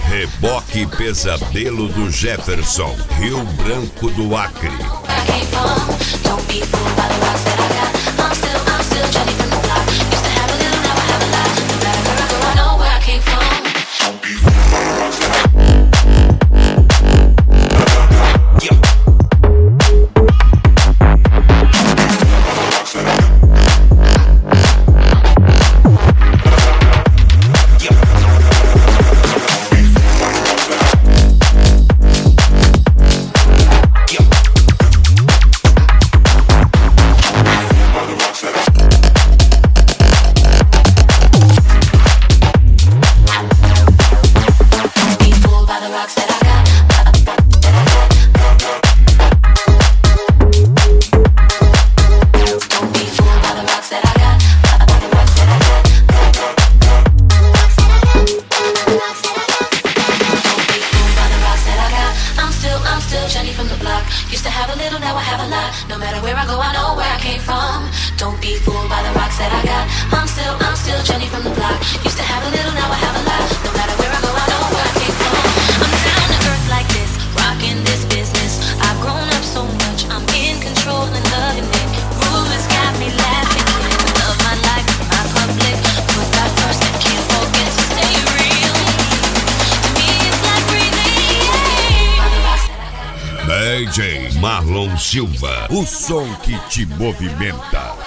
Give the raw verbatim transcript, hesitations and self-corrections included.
Reboque Pesadelo do Jefferson, Rio Branco do Acre. Used to have a little, now I have a lot. No matter where I go, I know where I came from. Don't be fooled by the rocks that I got. I'm still, I'm still Jenny from the block. Used to have a little, now I have a lot. No matter where I go, I know where I came from. I'm down to earth like this, rocking this business. I've grown up so much, I'm in control and loving it. Rumors got me laughing, kid. Love my life, my public. Put God first and can't forget to stay real. To me, it's like breathing. By the rocks that I got. D J Marlon Silva, o som que te movimenta.